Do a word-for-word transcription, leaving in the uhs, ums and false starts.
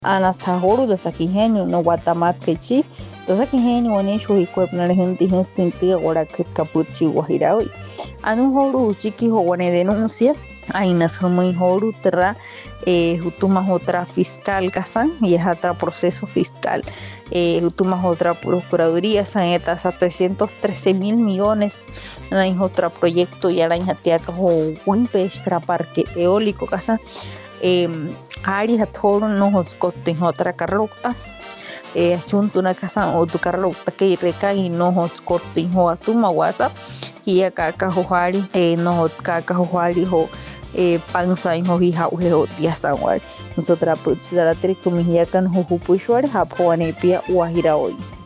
Anasajoru de saquigenio no guatamatquechi, to saquigenio onishu hikuepnare gente gente ahora que capuchi guajiraoi. Anujoru chiqui joguane denuncia, ainas muy joru terra eh, jutumas otra fiscal casan y es otra proceso fiscal eh, jutumas otra procuraduría saneta setecientos trece mil millones en otra proyecto y araña teaca o wimpe extra parque eólico casan eh, áreas toro no hoscote otra carrota eh, junto una casa o tu carrota que recae no hoscote ho atuma whatsapp y acá cajoari eh, no caca joari ho eh, panza y hija o tía sanguar nosotras pues la trico mihiacan ho puchuar japonepia guajira hoy.